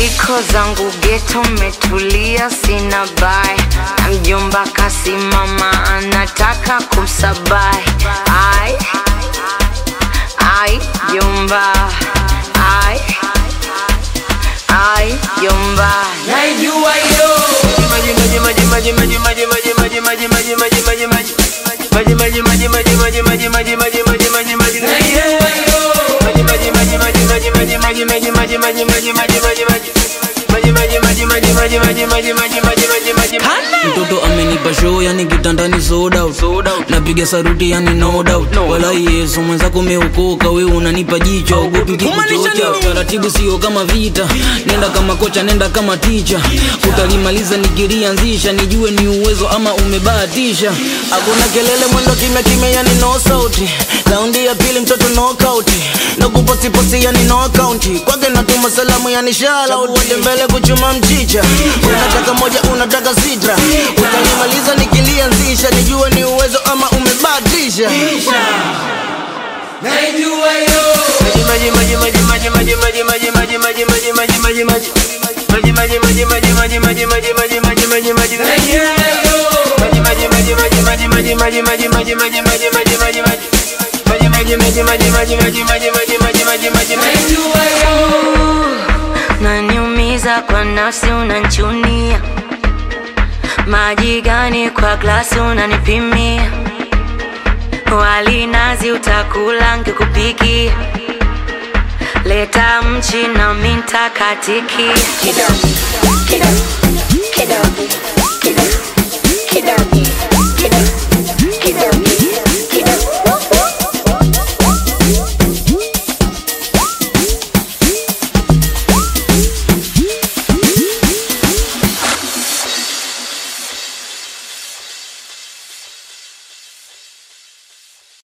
Niko zangu ghetto metulia sina bai. Na mjomba kasimama anataka kumsabai. Ai jomba. Ai jomba. Naijua yo. Maji mtoto amenipa show yani kitandani sold out. Napiga saruti yani no doubt. Wala Yesu mwenzako umeokoka wewe unanipa jicho ugopi kikuchocha. Taratibu sio kama vita. Nenda kama kocha nenda kama teacher. Utalimaliza nikirianzisha nijue ni uwezo ama umebahatisha. Hakuna kelele mwendo kimya yani no sauti. Raundi ya pili mtoto knockout. Nakuposti posti yani no account. Kwake natuma salamu yani shout out. Wote mbele kuchuma mchicha. Unataka moja unataka sitra. Utalimaliza nikilianzisha nijue ni uwezo ama umebahatisha. naijua yo. Naniumiza kwa nafsi unanchunia. Maji gani kwa glasi unanipimia. Wali nazi utakula ngekupikia. Leta mchi na minta katiki. Kidogo